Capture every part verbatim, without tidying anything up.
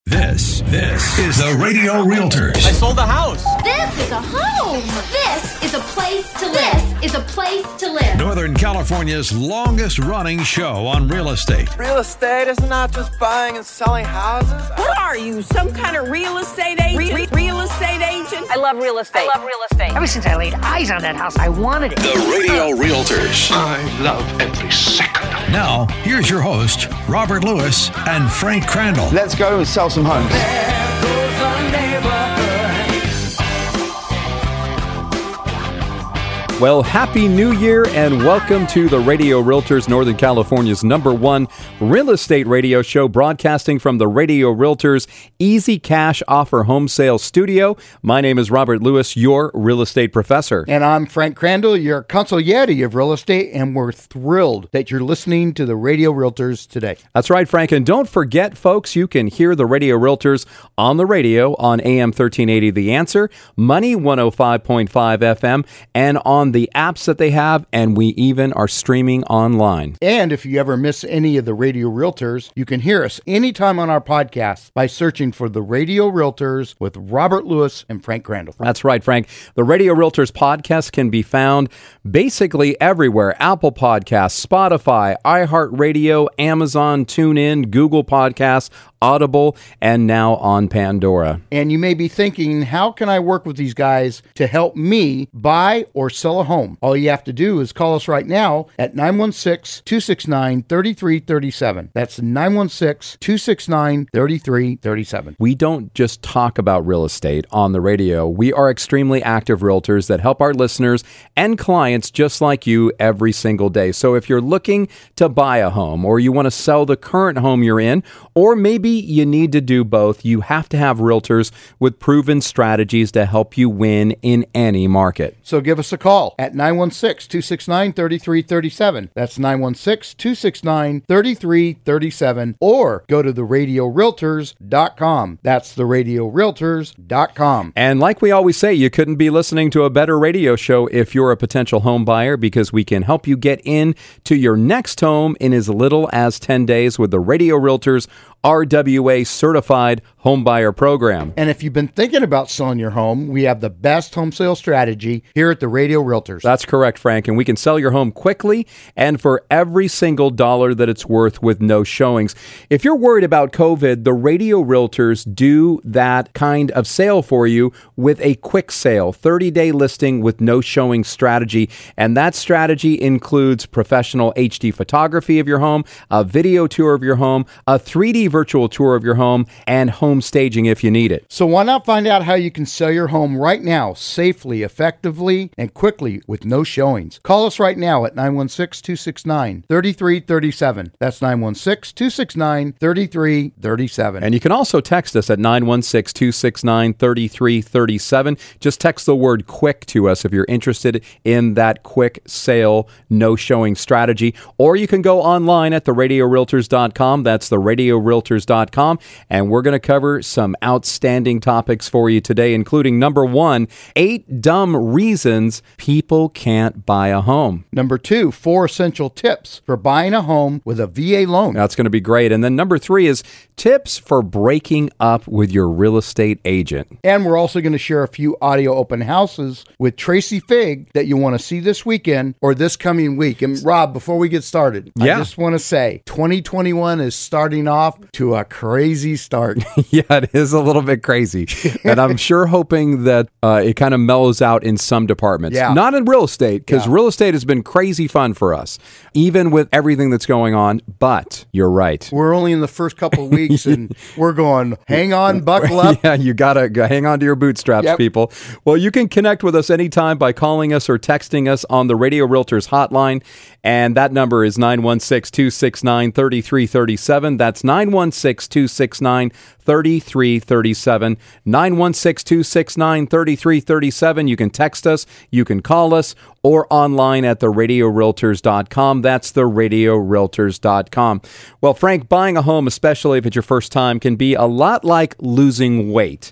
This, this is the Radio Realtors. I sold the house. This is a home. This is a place to live. This is a place to live. Northern California's longest running show on real estate. Real estate is not just buying and selling houses. What are you, some kind of real estate agent? Re- re- real estate agent? I love real estate. I love real estate. Ever since I laid eyes on that house, I wanted it. The Radio Realtors. I love every second. Now, here's your host, Robert Lewis and Frank Crandall. Let's go and sell some homes. Well, Happy New Year and welcome to the Radio Realtors, Northern California's number one real estate radio show, broadcasting from the Radio Realtors Easy Cash Offer Home Sales Studio. My name is Robert Lewis, your real estate professor. And I'm Frank Crandall, your consigliere of real estate, and we're thrilled that you're listening to the Radio Realtors today. That's right, Frank. And don't forget, folks, you can hear the Radio Realtors on the radio on A M thirteen eighty The Answer, Money one oh five point five F M, and on the apps that they have, and we even are streaming online. And if you ever miss any of the Radio Realtors, you can hear us anytime on our podcast by searching for the Radio Realtors with Robert Lewis and Frank Crandall. That's right, Frank. The Radio Realtors podcast can be found basically everywhere. Apple Podcasts, Spotify, iHeartRadio, Amazon, TuneIn, Google Podcasts, Audible, and now on Pandora. And you may be thinking, how can I work with these guys to help me buy or sell a home? All you have to do is call us right now at nine one six, two six nine, three three three seven. That's nine one six, two six nine, three three three seven. We don't just talk about real estate on the radio. We are extremely active realtors that help our listeners and clients just like you every single day. So if you're looking to buy a home, or you want to sell the current home you're in, or maybe you need to do both, you have to have realtors with proven strategies to help you win in any market. So give us a call at nine one six, two six nine, three three three seven. That's nine one six, two six nine, three three three seven. Or go to the radio realtors dot com. That's the radio realtors dot com. And like we always say, you couldn't be listening to a better radio show if you're a potential home buyer, because we can help you get in to your next home in as little as ten days with the Radio Realtors R W A certified home buyer program. And if you've been thinking about selling your home, we have the best home sale strategy here at the Radio Realtors. That's correct, Frank. And we can sell your home quickly and for every single dollar that it's worth with no showings. If you're worried about COVID, the Radio Realtors do that kind of sale for you with a quick sale, thirty-day listing with no showing strategy. And that strategy includes professional H D photography of your home, a video tour of your home, a three D virtual tour of your home, and home staging if you need it. So why not find out how you can sell your home right now, safely, effectively, and quickly with no showings? Call us right now at nine one six, two six nine, three three three seven. That's nine one six, two six nine, three three three seven. And you can also text us at nine one six, two six nine, three three three seven. Just text the word quick to us if you're interested in that quick sale, no showing strategy. Or you can go online at the radio realtors dot com. That's the radio realtors dot com. And we're going to cover some outstanding topics for you today, including number one, eight dumb reasons people can't buy a home. Number two, four essential tips for buying a home with a V A loan. That's going to be great. And then number three is tips for breaking up with your real estate agent. And we're also going to share a few audio open houses with Tracy Fig that you want to see this weekend or this coming week. And Rob, before we get started, yeah. I just want to say twenty twenty-one is starting off to a crazy start. Yeah, it is a little bit crazy. And I'm sure hoping that uh, it kind of mellows out in some departments. Yeah. Not in real estate, because yeah. real estate has been crazy fun for us, even with everything that's going on. But you're right. We're only in the first couple of weeks and we're going, hang on, buckle up. Yeah, you got to hang on to your bootstraps, yep. people. Well, you can connect with us anytime by calling us or texting us on the Radio Realtors hotline. And that number is nine one six, two six nine, three three three seven. That's nine one six, two six nine, three three three seven. nine one six, two six nine, three three three seven. You can text us, you can call us, or online at the radio realtors dot com. That's the radio realtors dot com. Well, Frank, buying a home, especially if it's your first time, can be a lot like losing weight.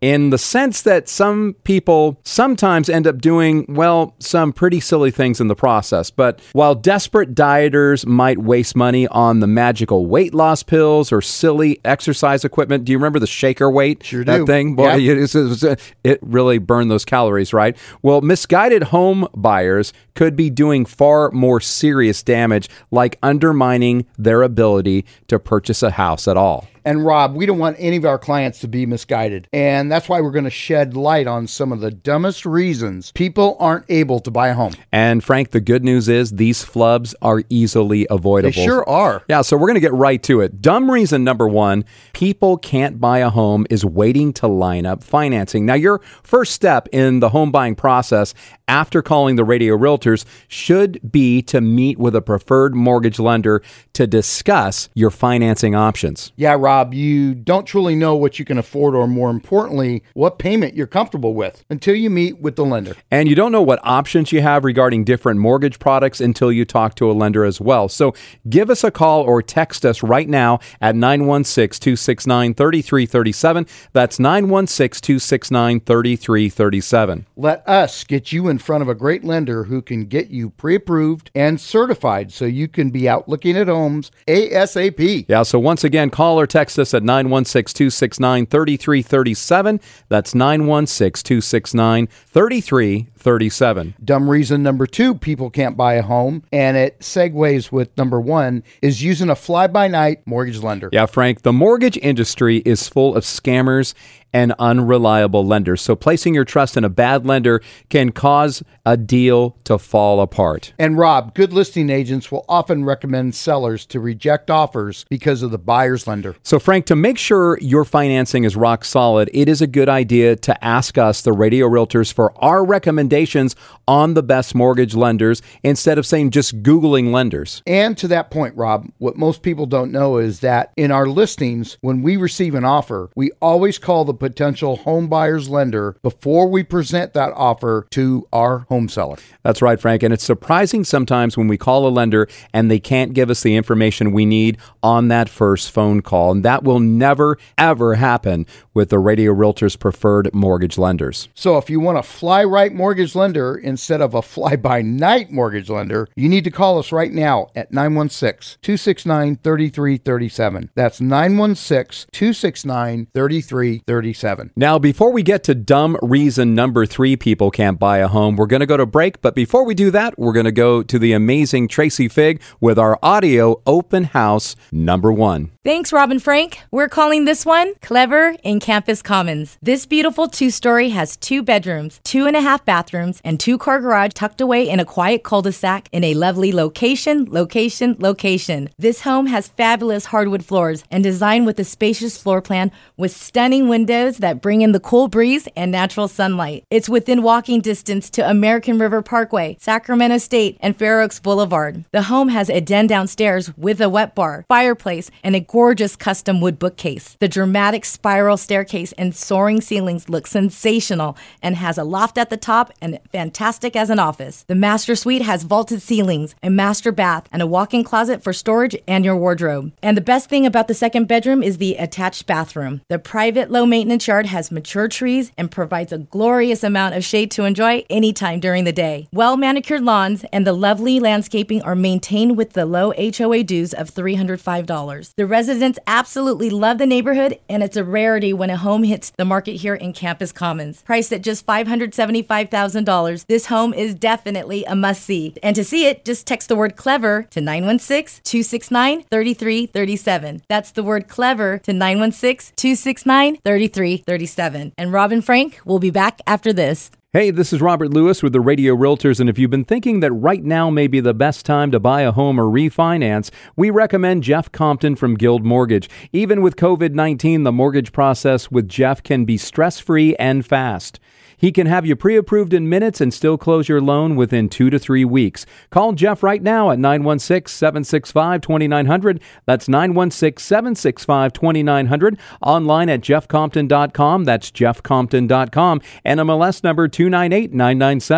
in the sense that some people sometimes end up doing, well, some pretty silly things in the process. But while desperate dieters might waste money on the magical weight loss pills or silly exercise equipment, do you remember the shaker weight? Sure that do. thing? Boy, Yep. it, it, it really burned those calories, right? Well, misguided home buyers could be doing far more serious damage, like undermining their ability to purchase a house at all. And Rob, we don't want any of our clients to be misguided. And that's why we're going to shed light on some of the dumbest reasons people aren't able to buy a home. And Frank, the good news is these flubs are easily avoidable. They sure are. Yeah, so we're going to get right to it. Dumb reason number one, people can't buy a home is waiting to line up financing. Now, your first step in the home buying process after calling the Radio Realtors should be to meet with a preferred mortgage lender to discuss your financing options. Yeah, Rob, you don't truly know what you can afford or, more importantly, what payment you're comfortable with until you meet with the lender. And you don't know what options you have regarding different mortgage products until you talk to a lender as well. So give us a call or text us right now at nine one six, two six nine, three three three seven. That's nine one six, two six nine, three three three seven. Let us get you in front of a great lender who can get you pre-approved and certified so you can be out looking at homes ASAP. Yeah, so once again, call or text us at nine one six, two six nine, three three three seven. That's nine one six, two six nine, three three three seven. Dumb reason number two, people can't buy a home, and it segues with number one, is using a fly-by-night mortgage lender. Yeah, Frank, the mortgage industry is full of scammers and unreliable lenders. So placing your trust in a bad lender can cause a deal to fall apart. And Rob, good listing agents will often recommend sellers to reject offers because of the buyer's lender. So Frank, to make sure your financing is rock solid, it is a good idea to ask us, the Radio Realtors, for our recommendations on the best mortgage lenders instead of saying just Googling lenders. And to that point, Rob, what most people don't know is that in our listings, when we receive an offer, we always call the potential home buyer's lender before we present that offer to our home seller. That's right, Frank. And it's surprising sometimes when we call a lender and they can't give us the information we need on that first phone call. And that will never, ever happen with the Radio Realtors preferred mortgage lenders. So if you want a fly-right mortgage lender instead of a fly-by-night mortgage lender, you need to call us right now at nine one six, two six nine, three three three seven. That's nine one six, two six nine, three three three seven. Now, before we get to dumb reason number three people can't buy a home, we're going to go to break. But before we do that, we're going to go to the amazing Tracy Fig with our audio open house number one. Thanks, Rob and Frank. We're calling this one Clever in Campus Commons. This beautiful two-story has two bedrooms, two and a half bathrooms, and two-car garage tucked away in a quiet cul-de-sac in a lovely location, location, location. This home has fabulous hardwood floors and designed with a spacious floor plan with stunning windows that bring in the cool breeze and natural sunlight. It's within walking distance to American River Parkway, Sacramento State, and Fair Oaks Boulevard. The home has a den downstairs with a wet bar, fireplace, and a gorgeous custom wood bookcase. The dramatic spiral staircase and soaring ceilings look sensational and has a loft at the top and fantastic as an office. The master suite has vaulted ceilings, a master bath, and a walk-in closet for storage and your wardrobe. And the best thing about the second bedroom is the attached bathroom. The private low-maintenance yard has mature trees and provides a glorious amount of shade to enjoy anytime during the day. Well-manicured lawns and the lovely landscaping are maintained with the low H O A dues of three hundred five dollars. The residents absolutely love the neighborhood, and it's a rarity when a home hits the market here in Campus Commons. Priced at just five hundred seventy-five thousand dollars, this home is definitely a must-see. And to see it, just text the word CLEVER to nine one six, two six nine, three three three seven. That's the word CLEVER to nine one six, two six nine, three three three seven. And Rob and Frank will be back after this. Hey, this is Robert Lewis with the Radio Realtors, and if you've been thinking that right now may be the best time to buy a home or refinance, we recommend Jeff Compton from Guild Mortgage. Even with covid nineteen, the mortgage process with Jeff can be stress-free and fast. He can have you pre-approved in minutes and still close your loan within two to three weeks. Call Jeff right now at nine one six, seven six five, two nine zero zero. That's nine one six, seven six five, two nine zero zero. Online at jeff compton dot com. That's jeff compton dot com. And M L S number two nine eight nine nine seven.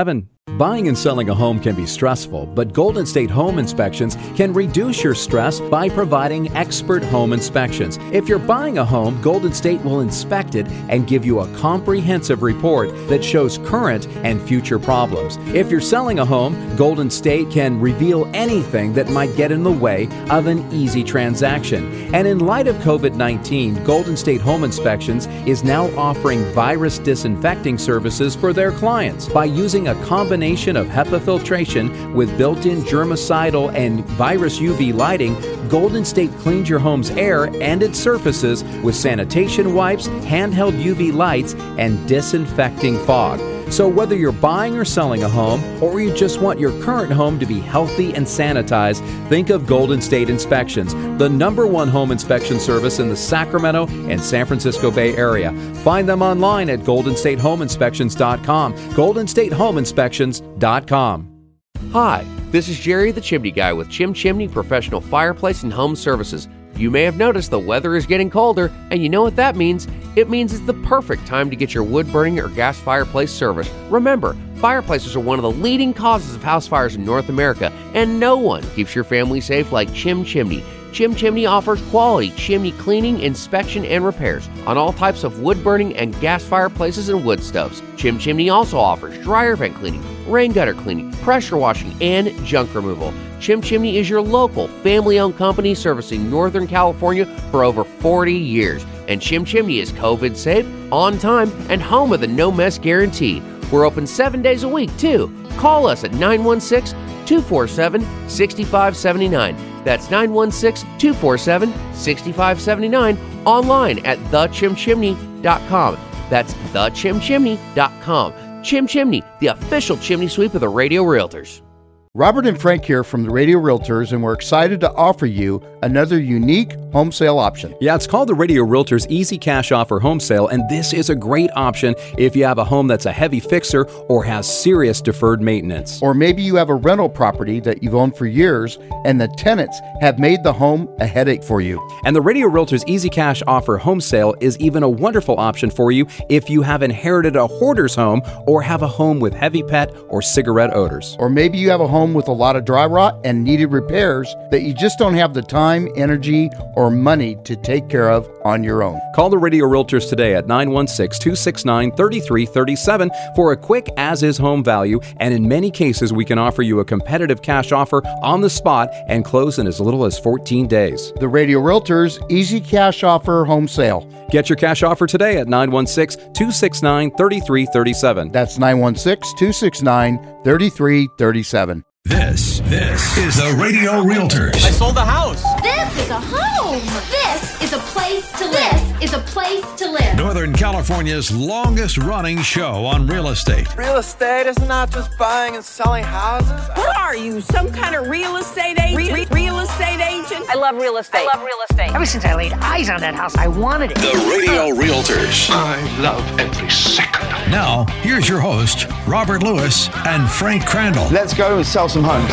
Buying and selling a home can be stressful, but Golden State Home Inspections can reduce your stress by providing expert home inspections. If you're buying a home, Golden State will inspect it and give you a comprehensive report that shows current and future problems. If you're selling a home, Golden State can reveal anything that might get in the way of an easy transaction. And in light of covid nineteen, Golden State Home Inspections is now offering virus disinfecting services for their clients. By using a combination of HEPA filtration with built-in germicidal and virus U V lighting, Golden State cleans your home's air and its surfaces with sanitation wipes, handheld U V lights, and disinfecting fog. So whether you're buying or selling a home, or you just want your current home to be healthy and sanitized, think of Golden State Inspections, the number one home inspection service in the Sacramento and San Francisco Bay Area. Find them online at golden state home inspections dot com, golden state home inspections dot com. Hi, this is Jerry the Chimney Guy with Chim Chimney Professional Fireplace and Home Services. You may have noticed the weather is getting colder, and you know what that means. It means it's the perfect time to get your wood burning or gas fireplace serviced. Remember, fireplaces are one of the leading causes of house fires in North America, and no one keeps your family safe like Chim Chimney. Chim Chimney offers quality chimney cleaning, inspection, and repairs on all types of wood burning and gas fireplaces and wood stoves. Chim Chimney also offers dryer vent cleaning, rain gutter cleaning, pressure washing, and junk removal. Chim Chimney is your local, family-owned company servicing Northern California for over forty years. And Chim Chimney is COVID safe, on time, and home with a no-mess guarantee. We're open seven days a week, too. Call us at nine one six, two four seven, six five seven nine. That's nine one six, two four seven, six five seven nine. Online at the chim chimney dot com. That's the chim chimney dot com. Chim Chimney, the official chimney sweep of the Radio Realtors. Robert and Frank here from the Radio Realtors, and we're excited to offer you another unique home sale option. Yeah, it's called the Radio Realtors Easy Cash Offer Home Sale, and this is a great option if you have a home that's a heavy fixer or has serious deferred maintenance. Or maybe you have a rental property that you've owned for years, and the tenants have made the home a headache for you. And the Radio Realtors Easy Cash Offer Home Sale is even a wonderful option for you if you have inherited a hoarder's home or have a home with heavy pet or cigarette odors. Or maybe you have a home with a lot of dry rot and needed repairs that you just don't have the time, energy, or money to take care of on your own. Call the Radio Realtors today at nine one six, two six nine, three three three seven for a quick as-is home value, and in many cases we can offer you a competitive cash offer on the spot and close in as little as fourteen days. The Radio Realtors Easy Cash Offer Home Sale. Get your cash offer today at nine one six, two six nine, three three three seven. That's nine one six, two six nine, three three three seven. This, this is the Radio Realtors. I sold the house. This is a home. This is a place to live. This is a place to live. Northern California's longest running show on real estate. Real estate is not just buying and selling houses. What are you, some kind of real estate agent? Re- re- real estate agent? I love real estate. I love real estate. Ever since I laid eyes on that house, I wanted it. The Radio Realtors. I love every second. Now, here's your host, Robert Lewis and Frank Crandall. Let's go and sell some homes.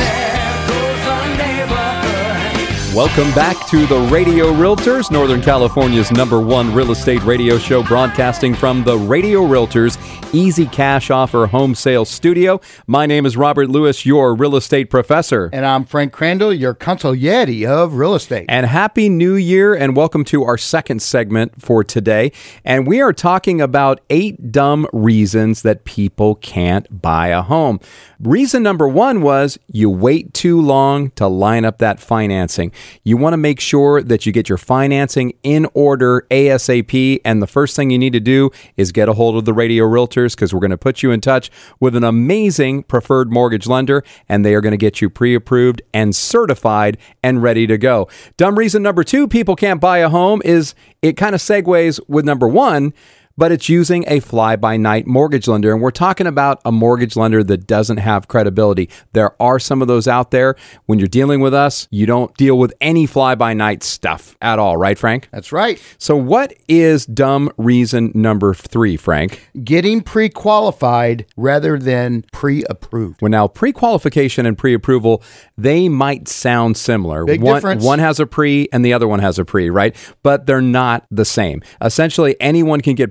Welcome back to the Radio Realtors, Northern California's number one real estate radio show, broadcasting from the Radio Realtors Easy Cash Offer Home Sale Studio. My name is Robert Lewis, your real estate professor. And I'm Frank Crandall, your consigliere of real estate. And Happy New Year, and welcome to our second segment for today. And we are talking about eight dumb reasons that people can't buy a home. Reason number one was you wait too long to line up that financing. You want to make sure that you get your financing in order ASAP, and the first thing you need to do is get a hold of the Radio Realtors, because we're going to put you in touch with an amazing preferred mortgage lender, and they are going to get you pre-approved and certified and ready to go. Dumb reason number two people can't buy a home is it kind of segues with number one, but it's using a fly-by-night mortgage lender. And we're talking about a mortgage lender that doesn't have credibility. There are some of those out there. When you're dealing with us, you don't deal with any fly-by-night stuff at all, right, Frank? That's right. So what is dumb reason number three, Frank? Getting pre-qualified rather than pre-approved. Well, now, pre-qualification and pre-approval, they might sound similar. Big one, difference. One has a pre and the other one has a pre, right? But they're not the same. Essentially, anyone can get pre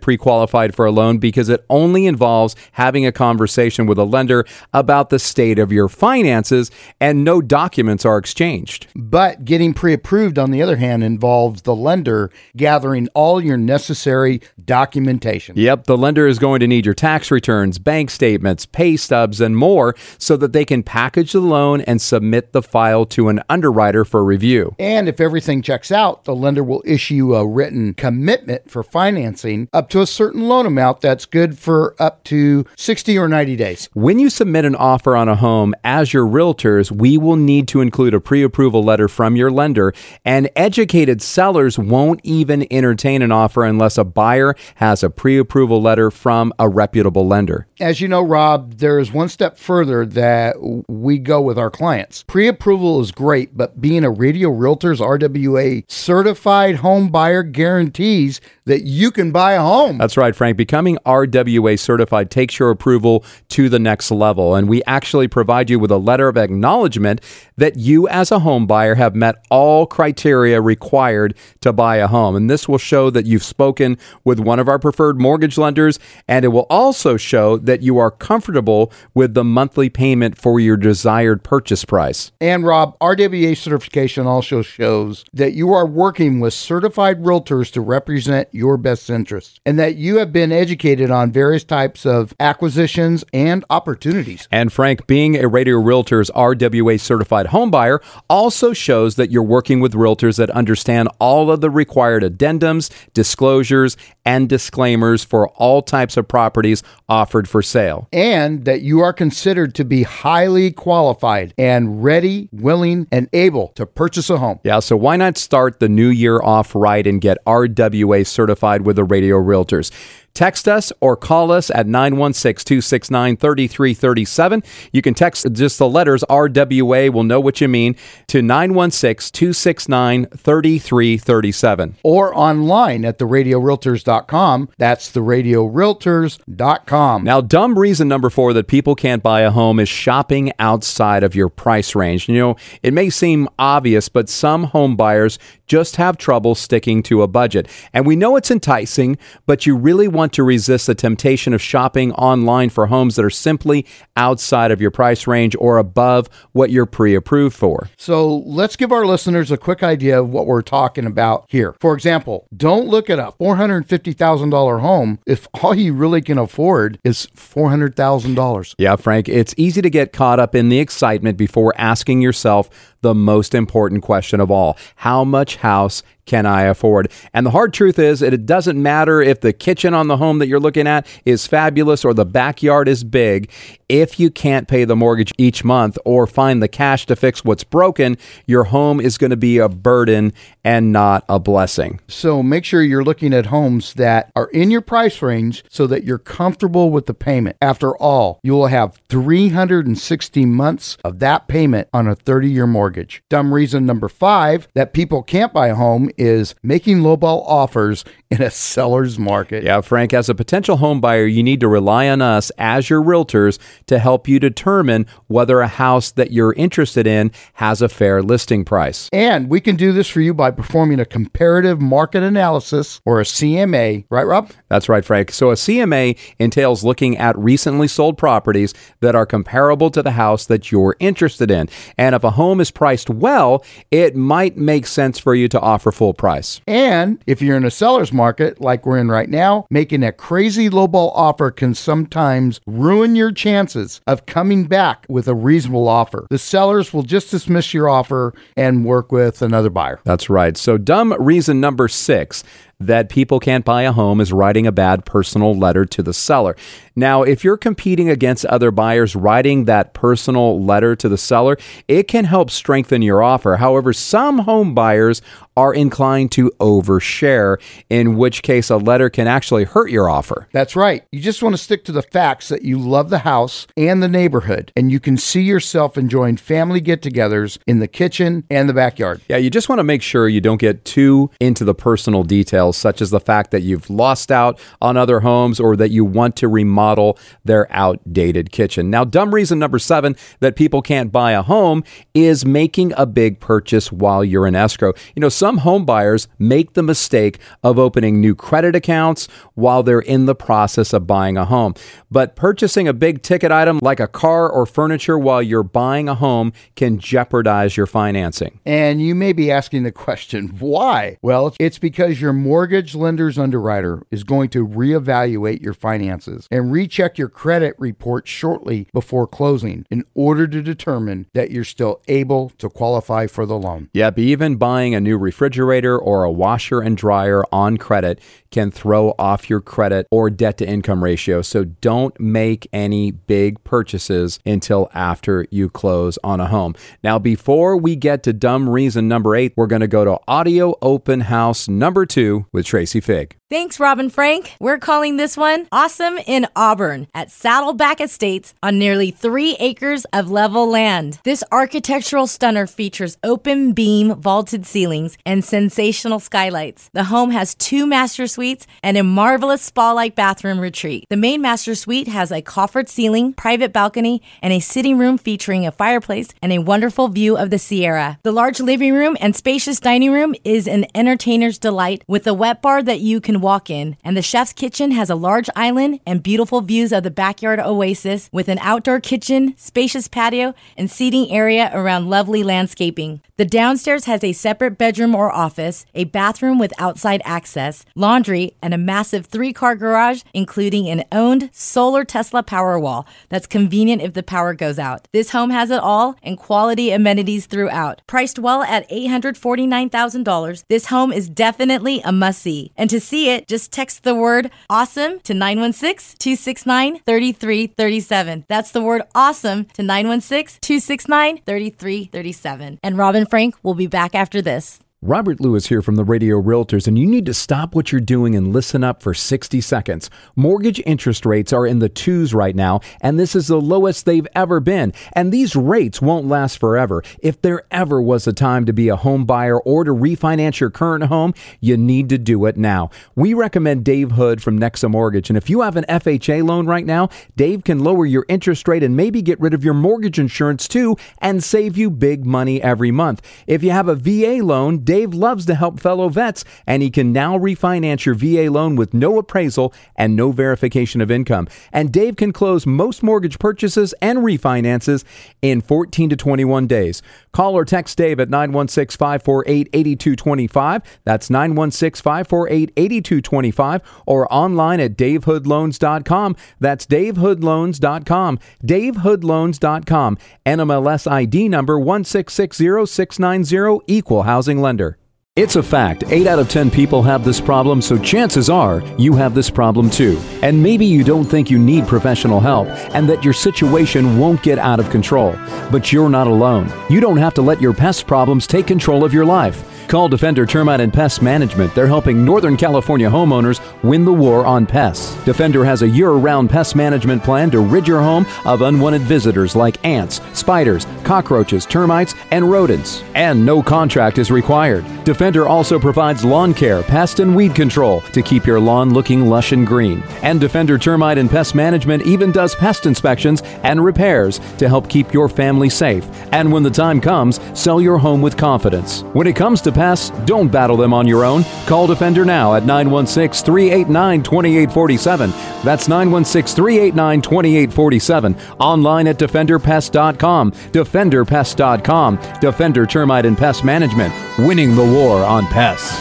pre-qualified for a loan because it only involves having a conversation with a lender about the state of your finances and no documents are exchanged. But getting pre-approved, on the other hand, involves the lender gathering all your necessary documentation. Yep, the lender is going to need your tax returns, bank statements, pay stubs, and more so that they can package the loan and submit the file to an underwriter for review. And if everything checks out, the lender will issue a written commitment for financing up to a certain loan amount that's good for up to sixty or ninety days. When you submit an offer on a home, as your realtors, we will need to include a pre-approval letter from your lender, and educated sellers won't even entertain an offer unless a buyer has a pre-approval letter from a reputable lender. As you know, Rob, there is one step further that we go with our clients. Pre-approval is great, but being a Radio Realtors R W A certified home buyer guarantees that you can buy a home. That's right, Frank. Becoming R W A certified takes your approval to the next level, and we actually provide you with a letter of acknowledgement that you as a home buyer have met all criteria required to buy a home. And this will show that you've spoken with one of our preferred mortgage lenders, and it will also show that you are comfortable with the monthly payment for your desired purchase price. And Rob, R W A certification also shows that you are working with certified realtors to represent your best interests, and that you have been educated on various types of acquisitions and opportunities. And Frank, being a Radio Realtors R W A certified home buyer also shows that you're working with realtors that understand all of the required addendums, disclosures, and disclaimers for all types of properties offered for sale. And that you are considered to be highly qualified and ready, willing, and able to purchase a home. Yeah, so why not start the new year off right and get R W A certified with the Radio Realtors? Text us or call us at nine one six, two six nine, three three three seven. You can text just the letters R W A, we'll know what you mean, to nine one six, two six nine, three three three seven. Or online at the radio realtors dot com. That's the radio realtors dot com. Now, dumb reason number four that people can't buy a home is shopping outside of your price range. You know, it may seem obvious, but some home buyers just have trouble sticking to a budget. And we know it's enticing, but you really want to resist the temptation of shopping online for homes that are simply outside of your price range or above what you're pre-approved for. So let's give our listeners a quick idea of what we're talking about here. For example, don't look at a four hundred fifty thousand dollars home if all you really can afford is four hundred thousand dollars. Yeah, Frank, it's easy to get caught up in the excitement before asking yourself the most important question of all: how much house can I afford? And the hard truth is that it doesn't matter if the kitchen on the home that you're looking at is fabulous or the backyard is big. If you can't pay the mortgage each month or find the cash to fix what's broken, your home is going to be a burden and not a blessing. So make sure you're looking at homes that are in your price range so that you're comfortable with the payment. After all, you will have three hundred sixty months of that payment on a thirty-year mortgage. Dumb reason number five that people can't buy a home is making lowball offers in a seller's market. Yeah, Frank, as a potential home buyer, you need to rely on us as your realtors to help you determine whether a house that you're interested in has a fair listing price. And we can do this for you by performing a comparative market analysis, or a C M A. Right, Rob? That's right, Frank. So a C M A entails looking at recently sold properties that are comparable to the house that you're interested in. And if a home is priced well, it might make sense for you to offer full price. And if you're in a seller's market like we're in right now, making a crazy lowball offer can sometimes ruin your chances of coming back with a reasonable offer. The sellers will just dismiss your offer and work with another buyer. That's right. So dumb reason number six that people can't buy a home is writing a bad personal letter to the seller. Now, if you're competing against other buyers, writing that personal letter to the seller, it can help strengthen your offer. However, some home buyers are inclined to overshare, in which case a letter can actually hurt your offer. That's right. You just want to stick to the facts that you love the house and the neighborhood, and you can see yourself enjoying family get-togethers in the kitchen and the backyard. Yeah, you just want to make sure you don't get too into the personal details details, such as the fact that you've lost out on other homes or that you want to remodel their outdated kitchen. Now, dumb reason number seven that people can't buy a home is making a big purchase while you're in escrow. You know, some home buyers make the mistake of opening new credit accounts while they're in the process of buying a home. But purchasing a big ticket item like a car or furniture while you're buying a home can jeopardize your financing. And you may be asking the question, why? Well, it's because your mortgage lender's underwriter is going to reevaluate your finances and recheck your credit report shortly before closing in order to determine that you're still able to qualify for the loan. Yep, even buying a new refrigerator or a washer and dryer on credit can throw off your credit or debt to income ratio. So don't make any big purchases until after you close on a home. Now, before we get to dumb reason number eight, we're going to go to audio open house number two with Tracy Fig. Thanks, Rob and Frank. We're calling this one Awesome in Auburn at Saddleback Estates on nearly three acres of level land. This architectural stunner features open beam vaulted ceilings and sensational skylights. The home has two master suites and a marvelous spa-like bathroom retreat. The main master suite has a coffered ceiling, private balcony, and a sitting room featuring a fireplace and a wonderful view of the Sierra. The large living room and spacious dining room is an entertainer's delight with a wet bar that you can walk in, and the chef's kitchen has a large island and beautiful views of the backyard oasis with an outdoor kitchen, spacious patio, and seating area around lovely landscaping. The downstairs has a separate bedroom or office, a bathroom with outside access, laundry, and a massive three-car garage, including an owned solar Tesla Powerwall that's convenient if the power goes out. This home has it all and quality amenities throughout. Priced well at eight hundred forty-nine thousand dollars, this home is definitely a must-see. And to see it, just text the word AWESOME to nine one six, two six nine, three three three seven. That's the word AWESOME to nine one six, two six nine, three three three seven. And Rob and Frank will be back after this. Robert Lewis here from the Radio Realtors, and you need to stop what you're doing and listen up for sixty seconds. Mortgage interest rates are in the twos right now, and this is the lowest they've ever been. And these rates won't last forever. If there ever was a time to be a home buyer or to refinance your current home, you need to do it now. We recommend Dave Hood from Nexa Mortgage, and if you have an F H A loan right now, Dave can lower your interest rate and maybe get rid of your mortgage insurance too and save you big money every month. If you have a V A loan, Dave loves to help fellow vets, and he can now refinance your V A loan with no appraisal and no verification of income. And Dave can close most mortgage purchases and refinances in fourteen to twenty-one days. Call or text Dave at nine one six, five four eight, eight two two five. That's nine one six, five four eight, eight two two five, or online at dave hood loans dot com. That's dave hood loans dot com. dave hood loans dot com. N M L S I D number one six six zero six nine zero, Equal Housing Lender. It's a fact, eight out of ten people have this problem, so chances are you have this problem too. And maybe you don't think you need professional help and that your situation won't get out of control. But you're not alone. You don't have to let your pest problems take control of your life. Call Defender Termite and Pest Management. They're helping Northern California homeowners win the war on pests. Defender has a year-round pest management plan to rid your home of unwanted visitors like ants, spiders, cockroaches, termites, and rodents. And no contract is required. Defender also provides lawn care, pest and weed control to keep your lawn looking lush and green. And Defender Termite and Pest Management even does pest inspections and repairs to help keep your family safe. And when the time comes, sell your home with confidence. When it comes to pests, don't battle them on your own. Call Defender now at nine one six, three eight nine, two eight four seven. That's nine one six, three eight nine, two eight four seven. Online at defender pest dot com. defender pest dot com. Defender Termite and Pest Management. Winning the war on pests.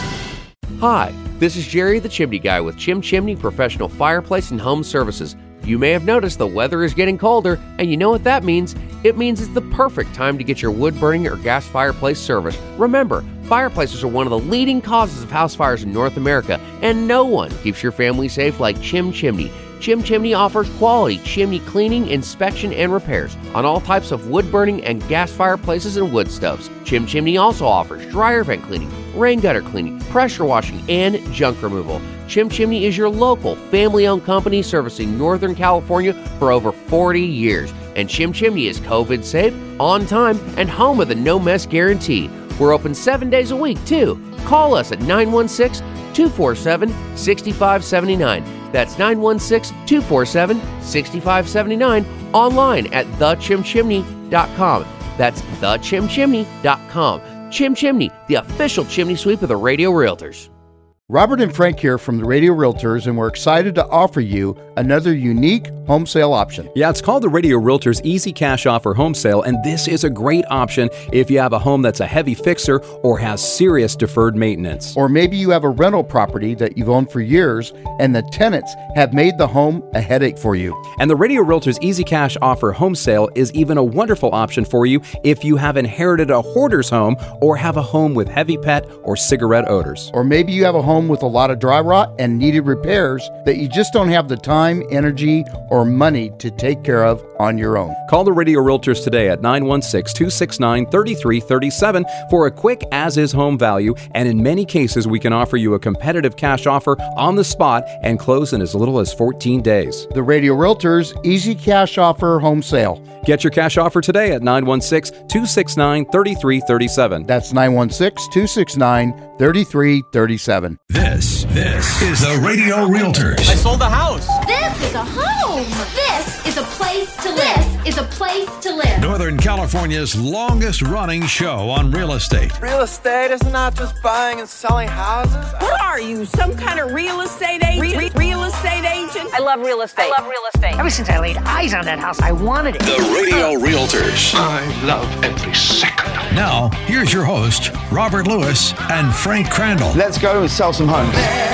Hi, this is Jerry the Chimney Guy with Chim Chimney Professional Fireplace and Home Services. You may have noticed the weather is getting colder, and you know what that means. It means it's the perfect time to get your wood-burning or gas fireplace serviced. Remember, fireplaces are one of the leading causes of house fires in North America, and no one keeps your family safe like Chim Chimney. Chim Chimney offers quality chimney cleaning, inspection, and repairs on all types of wood-burning and gas fireplaces and wood stoves. Chim Chimney also offers dryer vent cleaning, rain gutter cleaning, pressure washing, and junk removal. Chim Chimney is your local, family-owned company servicing Northern California for over forty years. And Chim Chimney is COVID safe, on time, and home with a no-mess guarantee. We're open seven days a week, too. Call us at nine one six, two four seven, six five seven nine. That's nine one six, two four seven, six five seven nine. Online at the chim chimney dot com. That's the chim chimney dot com. Chim Chimney, the official chimney sweep of the Radio Realtors. Robert and Frank here from the Radio Realtors, and we're excited to offer you another unique home sale option. Yeah, it's called the Radio Realtors Easy Cash Offer Home Sale, and this is a great option if you have a home that's a heavy fixer or has serious deferred maintenance. Or maybe you have a rental property that you've owned for years, and the tenants have made the home a headache for you. And the Radio Realtors Easy Cash Offer Home Sale is even a wonderful option for you if you have inherited a hoarder's home or have a home with heavy pet or cigarette odors. Or maybe you have a home with a lot of dry rot and needed repairs that you just don't have the time, energy, or money to take care of on your own. Call the Radio Realtors today at nine one six, two six nine, three three three seven for a quick as-is home value, and in many cases we can offer you a competitive cash offer on the spot and close in as little as fourteen days. The Radio Realtors Easy Cash Offer Home Sale. Get your cash offer today at nine one six, two six nine, three three three seven. That's nine one six, two six nine, three three three seven. This, this is the Radio Realtors. I sold the house. This is a home. This is a place to live. This is a place to live. Northern California's longest running show on real estate. Real estate is not just buying and selling houses. What are you, some kind of real estate agent? Re- re- real estate agent? I love real estate. I love real estate. Ever since I laid eyes on that house, I wanted it. The Radio Realtors. I love every second. Now, here's your host, Robert Lewis and Frank Crandall. Let's go and sell some homes.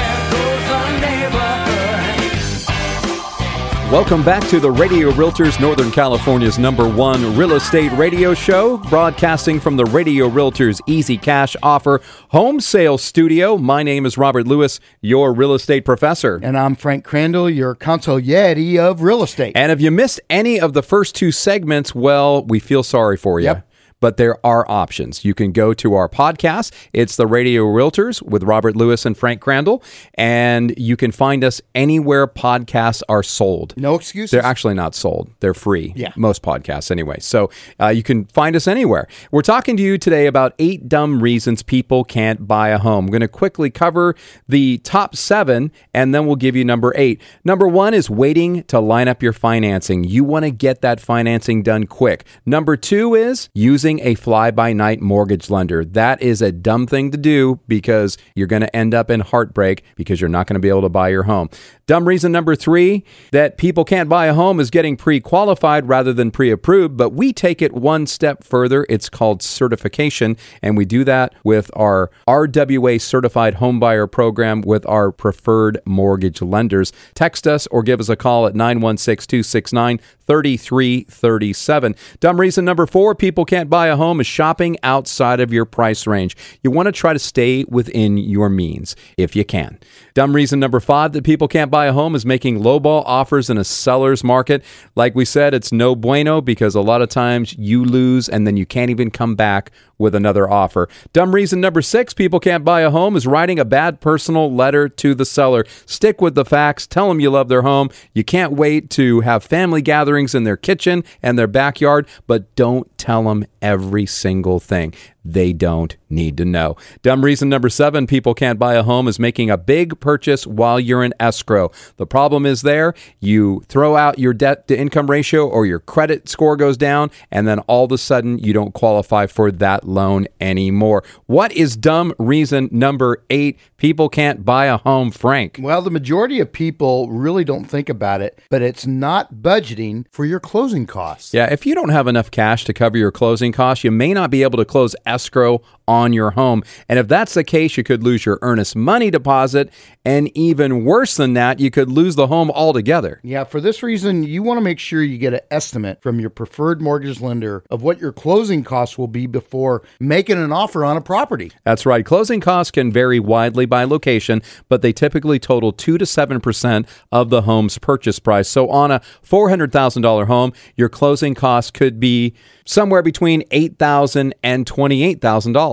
Welcome back to the Radio Realtors, Northern California's number one real estate radio show, broadcasting from the Radio Realtors Easy Cash Offer Home Sale Studio. My name is Robert Lewis, your real estate professor. And I'm Frank Crandall, your consigliere of real estate. And if you missed any of the first two segments, well, we feel sorry for you. Yep. But there are options. You can go to our podcast. It's the Radio Realtors with Robert Lewis and Frank Crandall. And you can find us anywhere podcasts are sold. No excuses. They're actually not sold. They're free. Yeah. Most podcasts anyway. So uh, you can find us anywhere. We're talking to you today about eight dumb reasons people can't buy a home. I'm going to quickly cover the top seven, and then we'll give you number eight. Number one is waiting to line up your financing. You want to get that financing done quick. Number two is using a fly-by-night mortgage lender. That is a dumb thing to do because you're going to end up in heartbreak because you're not going to be able to buy your home. Dumb reason number three that people can't buy a home is getting pre-qualified rather than pre-approved, but we take it one step further. It's called certification, and we do that with our R W A Certified Homebuyer Program with our preferred mortgage lenders. Text us or give us a call at nine one six, two six nine, three three three seven. Dumb reason number four people can't buy a home is shopping outside of your price range. You want to try to stay within your means if you can. Dumb reason number five that people can't buy a home is making lowball offers in a seller's market. Like we said, it's no bueno because a lot of times you lose and then you can't even come back with another offer. Dumb reason number six people can't buy a home is writing a bad personal letter to the seller. Stick with the facts. Tell them you love their home. You can't wait to have family gatherings in their kitchen and their backyard, but don't tell them every single thing. They don't need to know. Dumb reason number seven people can't buy a home is making a big purchase while you're in escrow. The problem is there, you throw out your debt to income ratio or your credit score goes down, and then all of a sudden you don't qualify for that loan anymore. What is dumb reason number eight people can't buy a home, Frank? Well, the majority of people really don't think about it, but it's not budgeting for your closing costs. Yeah, if you don't have enough cash to cover your closing costs, you may not be able to close escrow on your home. And if that's the case, you could lose your earnest money deposit. And even worse than that, you could lose the home altogether. Yeah, for this reason, you want to make sure you get an estimate from your preferred mortgage lender of what your closing costs will be before making an offer on a property. That's right. Closing costs can vary widely by location, but they typically total two to seven percent of the home's purchase price. So on a four hundred thousand dollars home, your closing costs could be somewhere between eight thousand dollars and twenty-eight thousand dollars.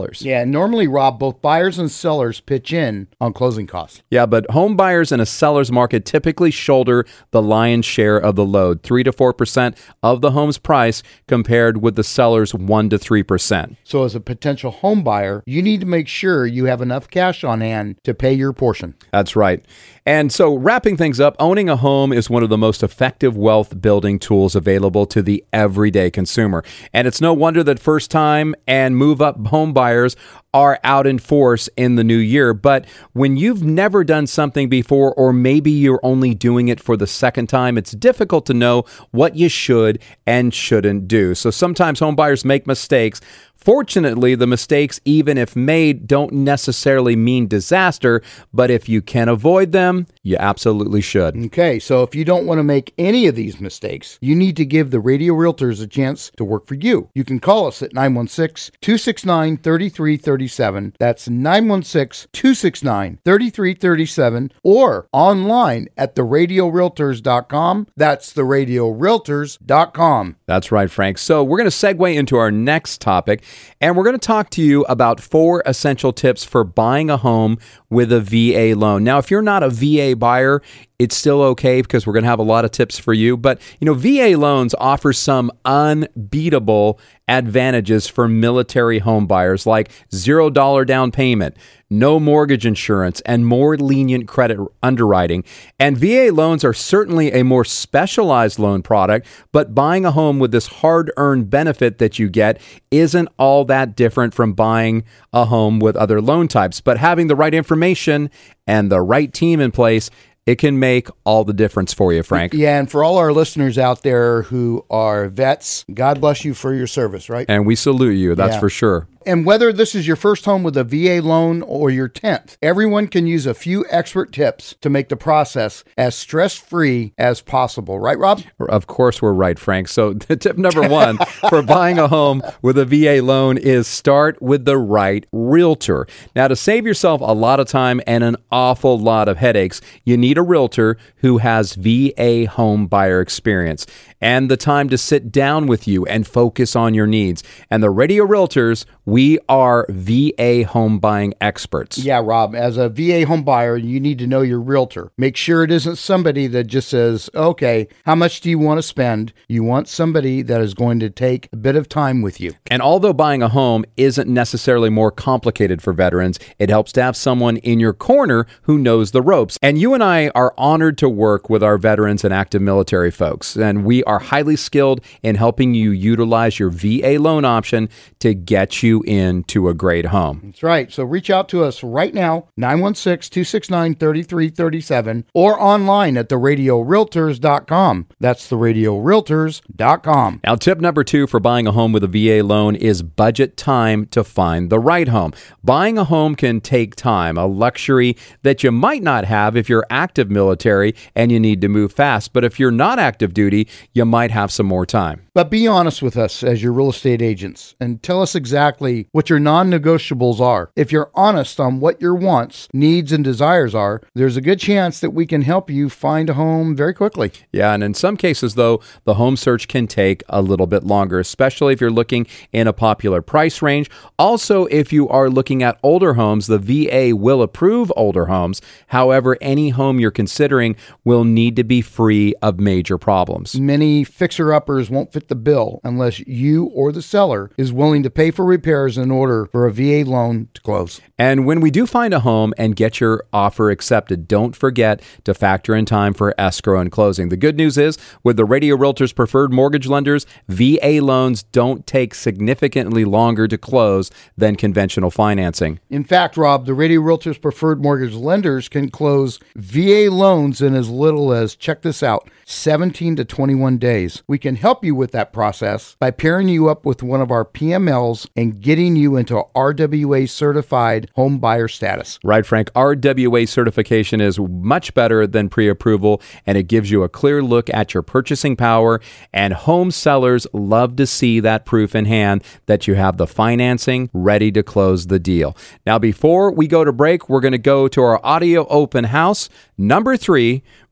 sellers. Yeah, normally, Rob, both buyers and sellers pitch in on closing costs. Yeah, but home buyers in a seller's market typically shoulder the lion's share of the load, three to four percent of the home's price compared with the seller's one to three percent. So as a potential home buyer, you need to make sure you have enough cash on hand to pay your portion. That's right. And so wrapping things up, owning a home is one of the most effective wealth building tools available to the everyday consumer. And it's no wonder that first time and move up home buyers are out in force in the new year. But when you've never done something before, or maybe you're only doing it for the second time, it's difficult to know what you should and shouldn't do. So sometimes home buyers make mistakes. Fortunately, the mistakes, even if made, don't necessarily mean disaster, but if you can avoid them, you absolutely should. Okay, so if you don't want to make any of these mistakes, you need to give the Radio Realtors a chance to work for you. You can call us at nine one six, two six nine, three three three seven. That's nine one six, two six nine, three three three seven, or online at the radio realtors dot com. That's the radio realtors dot com. That's right, Frank. So we're going to segue into our next topic, and we're going to talk to you about four essential tips for buying a home with a V A loan. Now, if you're not a V A buyer, it's still okay because we're going to have a lot of tips for you. But, you know, V A loans offer some unbeatable advantages for military home buyers, like zero dollar down payment, no mortgage insurance, and more lenient credit underwriting. And V A loans are certainly a more specialized loan product, but buying a home with this hard-earned benefit that you get isn't all that different from buying a home with other loan types. But having the right information and the right team in place, it can make all the difference for you, Frank. Yeah, and for all our listeners out there who are vets, God bless you for your service, right? And we salute you, that's Yeah. for sure. And whether this is your first home with a V A loan or your tenth, everyone can use a few expert tips to make the process as stress-free as possible. Right, Rob? Of course we're right, Frank. So tip number one for buying a home with a V A loan is start with the right realtor. Now, to save yourself a lot of time and an awful lot of headaches, you need a realtor who has V A home buyer experience and the time to sit down with you and focus on your needs. And the Radio Realtors, we are V A home buying experts. Yeah, Rob, as a V A home buyer, you need to know your realtor. Make sure it isn't somebody that just says, okay, how much do you want to spend? You want somebody that is going to take a bit of time with you. And although buying a home isn't necessarily more complicated for veterans, it helps to have someone in your corner who knows the ropes. And you and I are honored to work with our veterans and active military folks. And we are highly skilled in helping you utilize your V A loan option to get you into a great home. That's right. So reach out to us right now, nine one six, two six nine, three three three seven, or online at the radio realtors dot com. That's the radio realtors dot com. Now, tip number two for buying a home with a V A loan is budget time to find the right home. Buying a home can take time, a luxury that you might not have if you're active military and you need to move fast. But if you're not active duty, you might have some more time. But be honest with us as your real estate agents and tell us exactly what your non-negotiables are. If you're honest on what your wants, needs, and desires are, there's a good chance that we can help you find a home very quickly. Yeah, and in some cases, though, the home search can take a little bit longer, especially if you're looking in a popular price range. Also, if you are looking at older homes, the V A will approve older homes. However, any home you're considering will need to be free of major problems. Many fixer-uppers won't fit the bill unless you or the seller is willing to pay for repairs in order for a V A loan to close. And when we do find a home and get your offer accepted, don't forget to factor in time for escrow and closing. The good news is, with the Radio Realtors preferred mortgage lenders, V A loans don't take significantly longer to close than conventional financing. In fact, Rob, the Radio Realtors preferred mortgage lenders can close V A loans in as little as, check this out, seventeen to twenty-one days. We can help you with that process by pairing you up with one of our P M Ls and getting you into R W A certified home buyer status. Right, Frank. R W A certification is much better than pre-approval, and it gives you a clear look at your purchasing power, and home sellers love to see that proof in hand that you have the financing ready to close the deal. Now, before we go to break, we're going to go to our audio open house. Number three,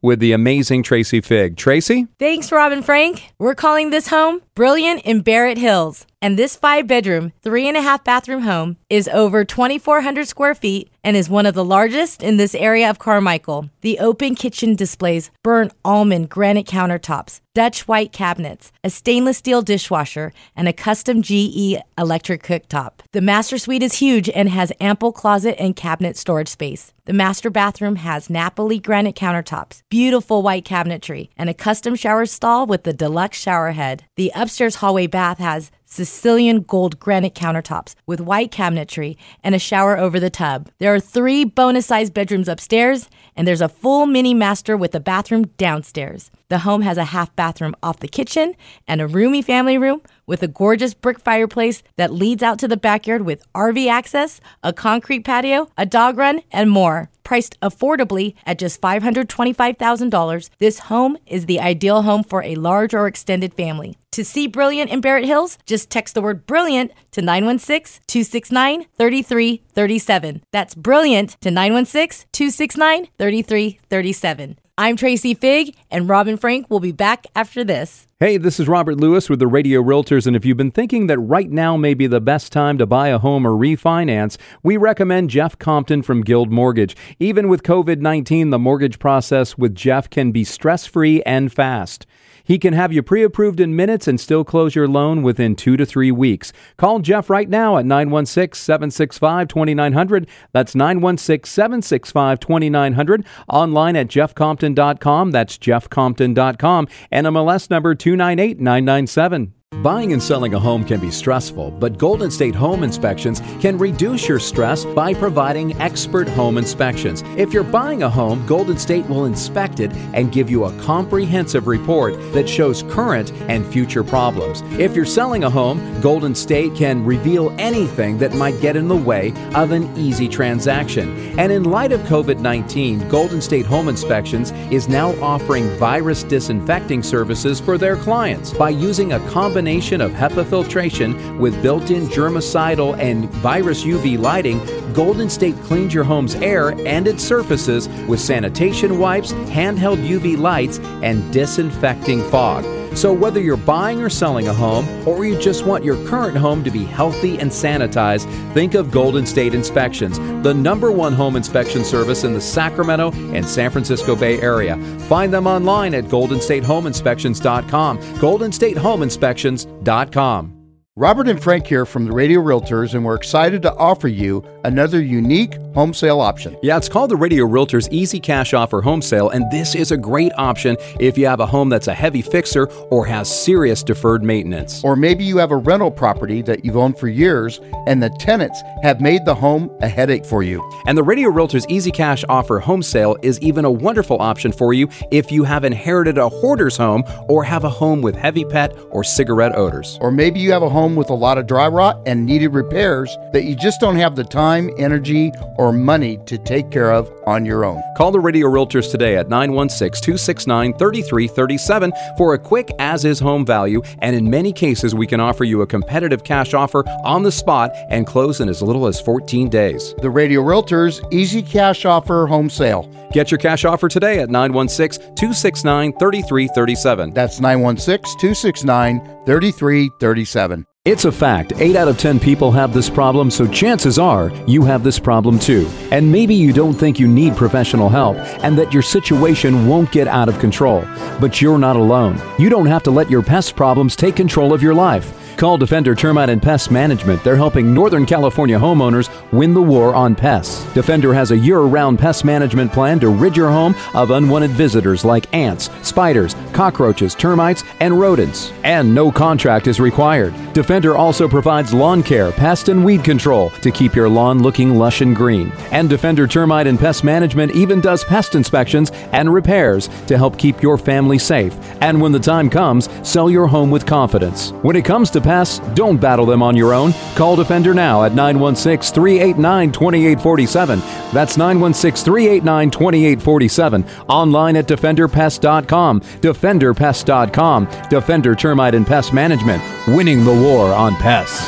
with the amazing Tracy Figg. Tracy? Thanks, Rob and Frank. We're calling this home Brilliant in Barrett Hills. And this five-bedroom, three-and-a-half bathroom home is over twenty-four hundred square feet and is one of the largest in this area of Carmichael. The open kitchen displays burnt almond granite countertops, Dutch white cabinets, a stainless steel dishwasher, and a custom G E electric cooktop. The master suite is huge and has ample closet and cabinet storage space. The master bathroom has Napoli granite countertops, beautiful white cabinetry, and a custom shower stall with the deluxe shower head. The upstairs hallway bath has Sicilian gold granite countertops with white cabinetry and a shower over the tub. There are three bonus-sized bedrooms upstairs, and there's a full mini master with a bathroom downstairs. The home has a half bathroom off the kitchen and a roomy family room with a gorgeous brick fireplace that leads out to the backyard with R V access, a concrete patio, a dog run, and more. Priced affordably at just five hundred twenty-five thousand dollars, this home is the ideal home for a large or extended family. To see Brilliant in Barrett Hills, just text the word BRILLIANT to nine one six, two six nine, three three three seven. That's BRILLIANT to nine one six, two six nine, three three three seven. I'm Tracy Figg, and Rob and Frank will be back after this. Hey, this is Robert Lewis with the Radio Realtors, and if you've been thinking that right now may be the best time to buy a home or refinance, we recommend Jeff Compton from Guild Mortgage. Even with covid nineteen, the mortgage process with Jeff can be stress-free and fast. He can have you pre-approved in minutes and still close your loan within two to three weeks. Call Jeff right now at nine one six, seven six five, two nine zero zero. That's nine one six, seven six five, two nine zero zero. Online at jeff compton dot com. That's jeff compton dot com. And M L S number two nine eight nine nine seven. Buying and selling a home can be stressful, but Golden State Home Inspections can reduce your stress by providing expert home inspections. If you're buying a home, Golden State will inspect it and give you a comprehensive report that shows current and future problems. If you're selling a home, Golden State can reveal anything that might get in the way of an easy transaction. And in light of covid nineteen, Golden State Home Inspections is now offering virus disinfecting services for their clients by using a combination of HEPA filtration with built-in germicidal and virus U V lighting. Golden State cleans your home's air and its surfaces with sanitation wipes, handheld U V lights, and disinfecting fog. So whether you're buying or selling a home, or you just want your current home to be healthy and sanitized, think of Golden State Inspections, the number one home inspection service in the Sacramento and San Francisco Bay Area. Find them online at golden state home inspections dot com, golden state home inspections dot com. Robert and Frank here from the Radio Realtors, and we're excited to offer you another unique home sale option. Yeah, it's called the Radio Realtors Easy Cash Offer Home Sale, and this is a great option if you have a home that's a heavy fixer or has serious deferred maintenance. Or maybe you have a rental property that you've owned for years and the tenants have made the home a headache for you. And the Radio Realtors Easy Cash Offer Home Sale is even a wonderful option for you if you have inherited a hoarder's home or have a home with heavy pet or cigarette odors. Or maybe you have a home with a lot of dry rot and needed repairs that you just don't have the time, energy, or money to take care of on your own. Call the Radio Realtors today at nine one six, two six nine, three three three seven for a quick as-is home value, and in many cases we can offer you a competitive cash offer on the spot and close in as little as fourteen days. The Radio Realtors Easy Cash Offer Home Sale. Get your cash offer today at nine one six, two six nine, three three three seven. That's nine one six, two six nine, three three three seven. It's a fact, eight out of ten people have this problem, so chances are you have this problem too. And maybe you don't think you need professional help and that your situation won't get out of control. But you're not alone. You don't have to let your pest problems take control of your life. Call Defender Termite and Pest Management. They're helping Northern California homeowners win the war on pests. Defender has a year-round pest management plan to rid your home of unwanted visitors like ants, spiders, cockroaches, termites, and rodents. And no contract is required. Defender also provides lawn care, pest and weed control to keep your lawn looking lush and green. And Defender Termite and Pest Management even does pest inspections and repairs to help keep your family safe. And when the time comes, sell your home with confidence. When it comes to pests, don't battle them on your own. Call Defender now at nine one six, three eight nine, two eight four seven. That's nine one six, three eight nine, two eight four seven. Online at defender pest dot com. defender pest dot com. Defender Termite and Pest Management. Winning the war on pests.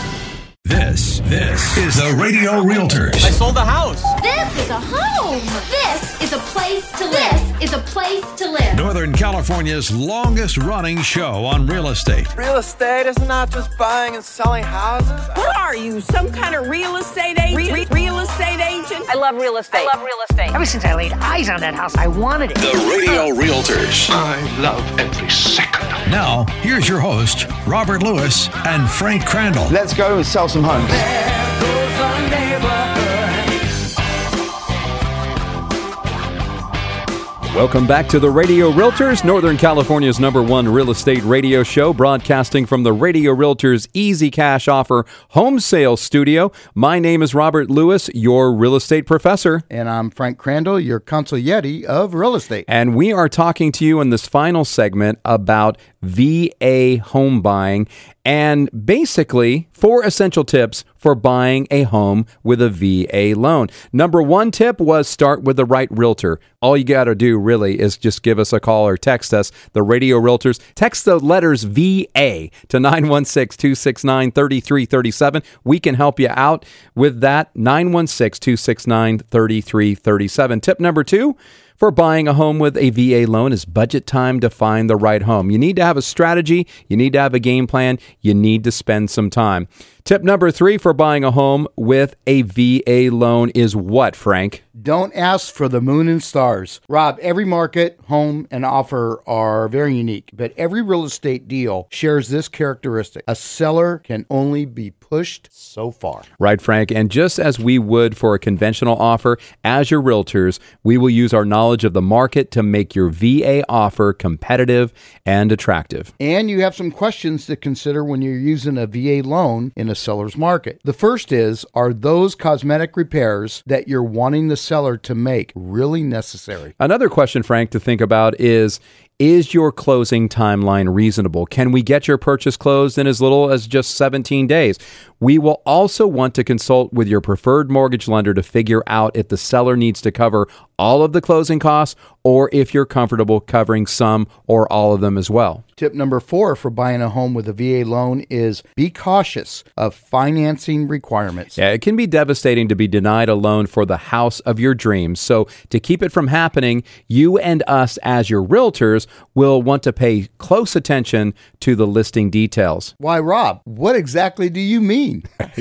This, this is the Radio Realtors. I sold the house. This is a home. This is a place to live. This is a place to live. Northern California's longest running show on real estate. Real estate is not just buying and selling houses. What are you, some kind of real estate agent? Re- re- real estate agent? I love real estate. I love real estate. Ever since I laid eyes on that house, I wanted it. The Radio Realtors. I love every second. Now, here's your host, Robert Lewis and Frank Crandall. Let's go and sell some homes. Welcome back to the Radio Realtors, Northern California's number one real estate radio show, broadcasting from the Radio Realtors Easy Cash Offer home sales studio. My name is Robert Lewis, your real estate professor. And I'm Frank Crandall, your consigliere of real estate. And we are talking to you in this final segment about V A home buying and basically four essential tips for buying a home with a V A loan. Number one tip was start with the right realtor. All you got to do really is just give us a call or text us, the Radio Realtors. Text the letters V A to nine one six, two six nine, three three three seven. We can help you out with that, nine one six, two six nine, three three three seven. Tip number two for buying a home with a V A loan is budget time to find the right home. You need to have a strategy. You need to have a game plan. You need to spend some time. Tip number three for buying a home with a V A loan is what, Frank? Don't ask for the moon and stars. Rob, every market, home, and offer are very unique, but every real estate deal shares this characteristic. A seller can only be pushed so far. Right, Frank. And just as we would for a conventional offer, as your realtors, we will use our knowledge of the market to make your V A offer competitive and attractive. And you have some questions to consider when you're using a V A loan in a seller's market. The first is, are those cosmetic repairs that you're wanting the seller to make really necessary? Another question, Frank, to think about is, is your closing timeline reasonable? Can we get your purchase closed in as little as just seventeen days? We will also want to consult with your preferred mortgage lender to figure out if the seller needs to cover all of the closing costs or if you're comfortable covering some or all of them as well. Tip number four for buying a home with a V A loan is be cautious of financing requirements. Yeah, it can be devastating to be denied a loan for the house of your dreams. So to keep it from happening, you and us as your realtors will want to pay close attention to the listing details. Why, Rob, what exactly do you mean?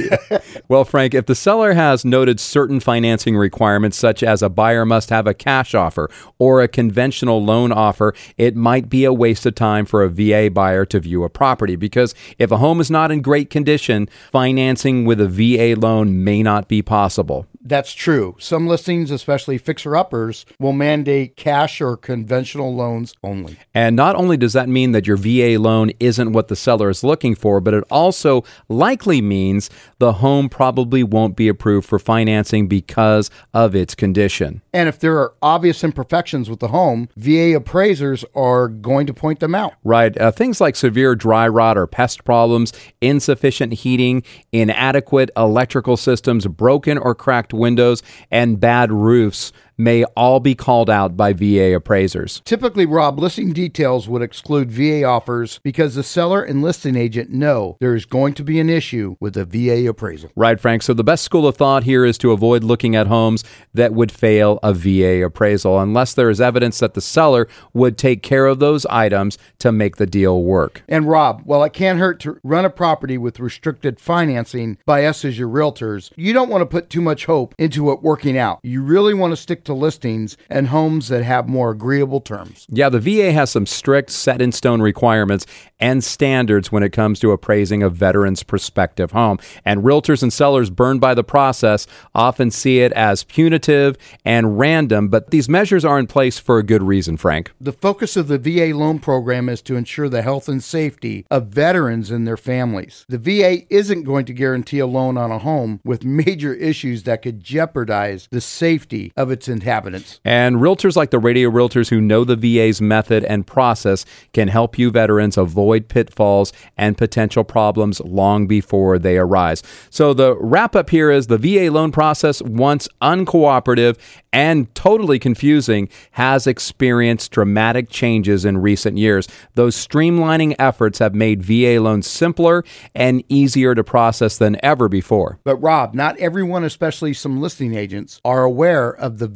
Well, Frank, if the seller has noted certain financing requirements, such as a buyer must have a cash offer or a conventional loan offer, it might be a waste of time for a V A buyer to view a property, because if a home is not in great condition, financing with a V A loan may not be possible. That's true. Some listings, especially fixer-uppers, will mandate cash or conventional loans only. And not only does that mean that your V A loan isn't what the seller is looking for, but it also likely means the home probably won't be approved for financing because of its condition. And if there are obvious imperfections with the home, V A appraisers are going to point them out. Right. Uh, things like severe dry rot or pest problems, insufficient heating, inadequate electrical systems, broken or cracked windows, and bad roofs may all be called out by V A appraisers. Typically, Rob, listing details would exclude V A offers because the seller and listing agent know there is going to be an issue with a V A appraisal. Right, Frank. So the best school of thought here is to avoid looking at homes that would fail a V A appraisal unless there is evidence that the seller would take care of those items to make the deal work. And Rob, while it can't hurt to run a property with restricted financing by us as your realtors, you don't want to put too much hope into it working out. You really want to stick to listings and homes that have more agreeable terms. Yeah, the V A has some strict set-in-stone requirements and standards when it comes to appraising a veteran's prospective home. And realtors and sellers burned by the process often see it as punitive and random, but these measures are in place for a good reason, Frank. The focus of the V A loan program is to ensure the health and safety of veterans and their families. The V A isn't going to guarantee a loan on a home with major issues that could jeopardize the safety of its inhabitants. And realtors like the Radio Realtors who know the V A's method and process can help you veterans avoid pitfalls and potential problems long before they arise. So the wrap up here is the V A loan process, once uncooperative and totally confusing, has experienced dramatic changes in recent years. Those streamlining efforts have made V A loans simpler and easier to process than ever before. But Rob, not everyone, especially some listing agents, are aware of the V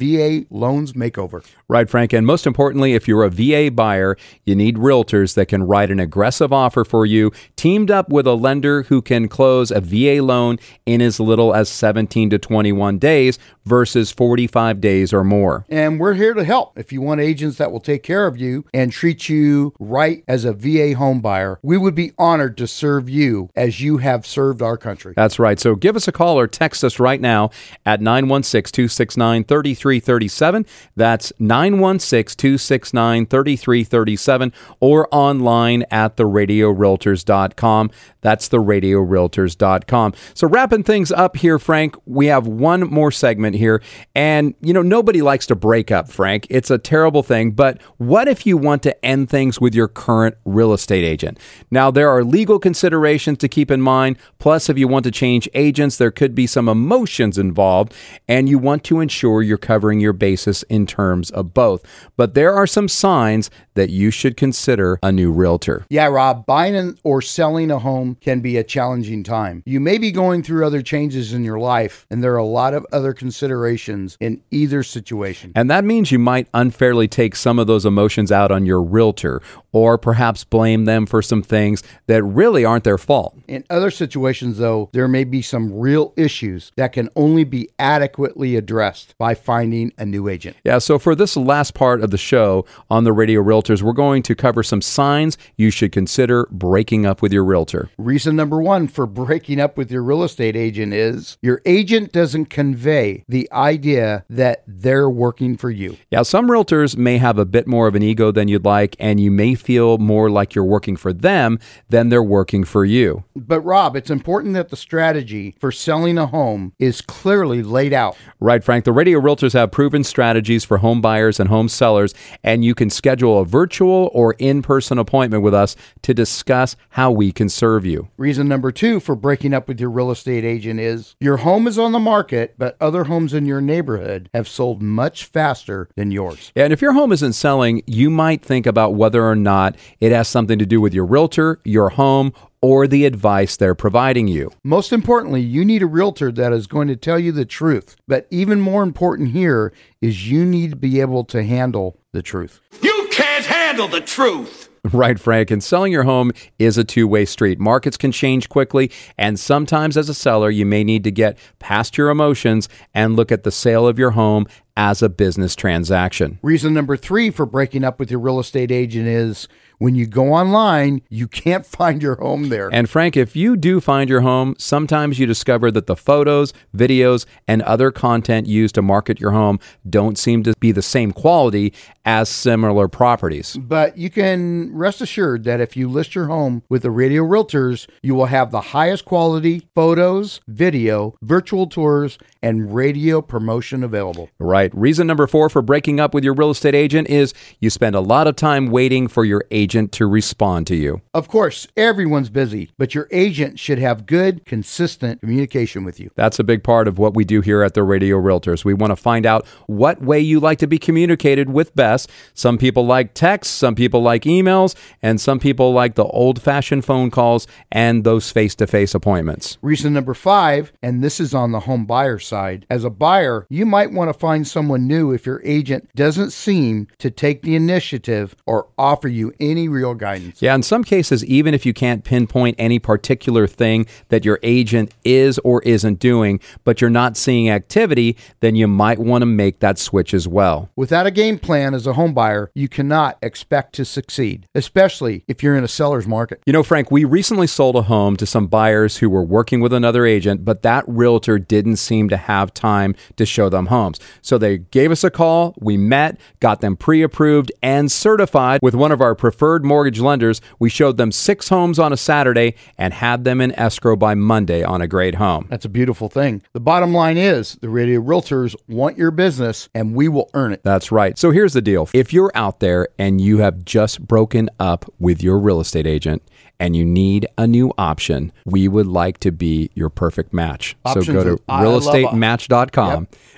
V A Loans Makeover. Right, Frank. And most importantly, if you're a V A buyer, you need realtors that can write an aggressive offer for you, teamed up with a lender who can close a V A loan in as little as seventeen to twenty-one days versus forty-five days or more. And we're here to help. If you want agents that will take care of you and treat you right as a V A home buyer, we would be honored to serve you as you have served our country. That's right. So give us a call or text us right now at nine one six, two six nine, three three three seven. That's nine one six, two six nine, three three three seven, or online at the radio realtors dot com. That's the radio realtors dot com. So wrapping things up here, Frank, we have one more segment here. And, you know, nobody likes to break up, Frank. It's a terrible thing. But what if you want to end things with your current real estate agent? Now, there are legal considerations to keep in mind. Plus, if you want to change agents, there could be some emotions involved. And you want to ensure you're covering your basis in terms of both. But there are some signs that you should consider a new realtor. Yeah, Rob, buying or selling a home can be a challenging time. You may be going through other changes in your life, and there are a lot of other considerations in either situation. And that means you might unfairly take some of those emotions out on your realtor, or perhaps blame them for some things that really aren't their fault. In other situations, though, there may be some real issues that can only be adequately addressed by finding a new agent. Yeah, so for this last part of the show on the Radio Realtors, we're going to cover some signs you should consider breaking up with your realtor. Reason number one for breaking up with your real estate agent is your agent doesn't convey the idea that they're working for you. Yeah, some realtors may have a bit more of an ego than you'd like, and you may feel more like you're working for them than they're working for you. But Rob, it's important that the strategy for selling a home is clearly laid out. Right, Frank. The Radio Realtors have proven strategies for home buyers and home sellers, and you can schedule a virtual or in-person appointment with us to discuss how we can serve you. Reason number two for breaking up with your real estate agent is your home is on the market, but other homes in your neighborhood have sold much faster than yours. And if your home isn't selling, you might think about whether or not it has something to do with your realtor, your home, or the advice they're providing you. Most importantly, you need a realtor that is going to tell you the truth. But even more important here is you need to be able to handle the truth. You can't handle the truth! Right, Frank. And selling your home is a two-way street. Markets can change quickly, and sometimes as a seller, you may need to get past your emotions and look at the sale of your home as a business transaction. Reason number three for breaking up with your real estate agent is when you go online, you can't find your home there. And Frank, if you do find your home, sometimes you discover that the photos, videos, and other content used to market your home don't seem to be the same quality as similar properties. But you can rest assured that if you list your home with the Radio Realtors, you will have the highest quality photos, video, virtual tours, and radio promotion available. Right. Reason number four for breaking up with your real estate agent is you spend a lot of time waiting for your agent to respond to you. Of course, everyone's busy, but your agent should have good, consistent communication with you. That's a big part of what we do here at the Radio Realtors. We want to find out what way you like to be communicated with best. Some people like texts, some people like emails, and some people like the old-fashioned phone calls and those face-to-face appointments. Reason number five, and this is on the home buyer side. As a buyer, you might want to find someone new if your agent doesn't seem to take the initiative or offer you any real guidance. Yeah, in some cases, even if you can't pinpoint any particular thing that your agent is or isn't doing, but you're not seeing activity, then you might want to make that switch as well. Without a game plan as a home buyer, you cannot expect to succeed, especially if you're in a seller's market. You know, Frank, we recently sold a home to some buyers who were working with another agent, but that realtor didn't seem to have time to show them homes. So they gave us a call, we met, got them pre-approved and certified with one of our preferred mortgage lenders. We showed them six homes on a Saturday and had them in escrow by Monday on a great home. That's a beautiful thing. The bottom line is the Radio Realtors want your business and we will earn it. That's right. So here's the deal. If you're out there and you have just broken up with your real estate agent and you need a new option, we would like to be your perfect match. Options so go to I real estate match dot com. Yep.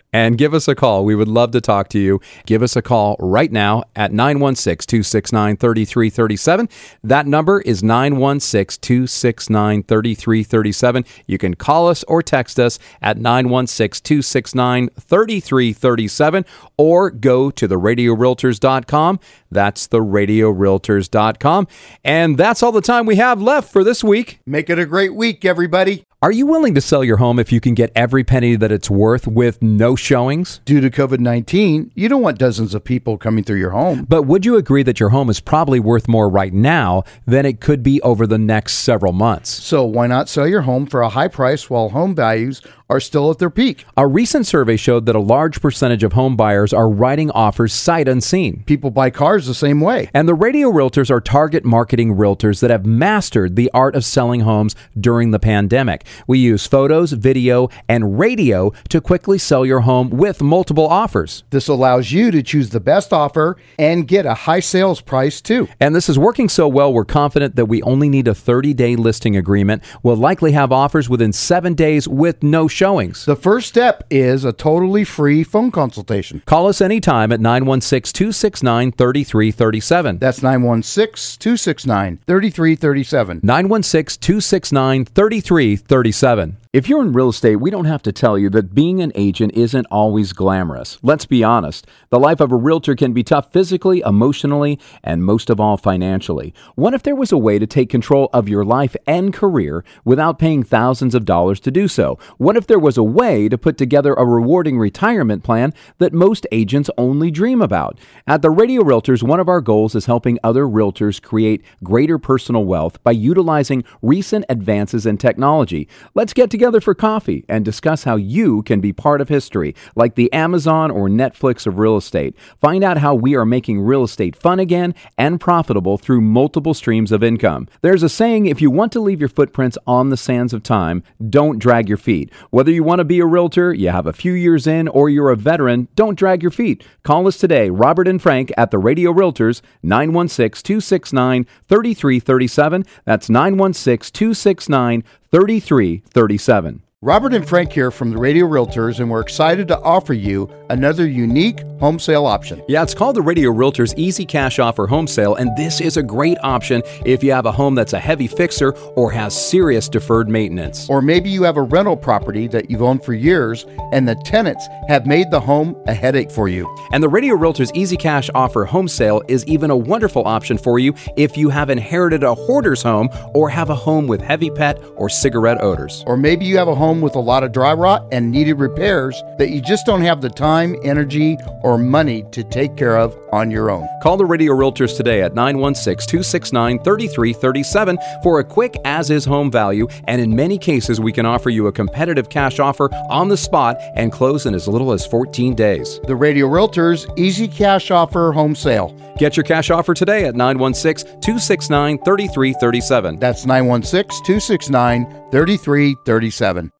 and give us a call. We would love to talk to you. Give us a call right now at nine one six, two six nine, three three three seven. That number is nine one six, two six nine, three three three seven. You can call us or text us at nine one six, two six nine, three three three seven or go to the radio realtors dot com. That's the radio realtors dot com. And that's all the time we have left for this week. Make it a great week, everybody. Are you willing to sell your home if you can get every penny that it's worth with no showings? Due to COVID nineteen, you don't want dozens of people coming through your home. But would you agree that your home is probably worth more right now than it could be over the next several months? So why not sell your home for a high price while home values are still at their peak? A recent survey showed that a large percentage of home buyers are writing offers sight unseen. People buy cars the same way. And the radio realtors are target marketing realtors that have mastered the art of selling homes during the pandemic. We use photos, video, and radio to quickly sell your home with multiple offers. This allows you to choose the best offer and get a high sales price too. And this is working so well, we're confident that we only need a thirty-day listing agreement. We'll likely have offers within seven days with no showings. The first step is a totally free phone consultation. Call us anytime at nine one six, two six nine, three three three seven. That's nine one six, two six nine, three three three seven. nine one six, two six nine, three three three seven. If you're in real estate, we don't have to tell you that being an agent isn't always glamorous. Let's be honest. The life of a realtor can be tough physically, emotionally, and most of all financially. What if there was a way to take control of your life and career without paying thousands of dollars to do so? What if there was a way to put together a rewarding retirement plan that most agents only dream about? At the Radio Realtors, one of our goals is helping other realtors create greater personal wealth by utilizing recent advances in technology. Let's get together for coffee and discuss how you can be part of history, like the Amazon or Netflix of real estate. Find out how we are making real estate fun again and profitable through multiple streams of income. There's a saying, if you want to leave your footprints on the sands of time, don't drag your feet. Whether you want to be a realtor, you have a few years in, or you're a veteran, don't drag your feet. Call us today, Robert and Frank at the Radio Realtors, nine one six, two six nine, three three three seven. That's nine one six, two six nine, three three three seven. Robert and Frank here from the Radio Realtors, and we're excited to offer you another unique home sale option. Yeah, it's called the Radio Realtors Easy Cash Offer Home Sale, and this is a great option if you have a home that's a heavy fixer or has serious deferred maintenance. Or maybe you have a rental property that you've owned for years and the tenants have made the home a headache for you. And the Radio Realtors Easy Cash Offer Home Sale is even a wonderful option for you if you have inherited a hoarder's home or have a home with heavy pet or cigarette odors. Or maybe you have a home with a lot of dry rot and needed repairs that you just don't have the time, energy, or money to take care of on your own. Call the Radio Realtors today at nine one six, two six nine, three three three seven for a quick as-is home value, and in many cases we can offer you a competitive cash offer on the spot and close in as little as fourteen days. The Radio Realtors Easy Cash Offer Home Sale. Get your cash offer today at nine one six, two six nine, three three three seven. That's nine one six, two six nine, three three three seven.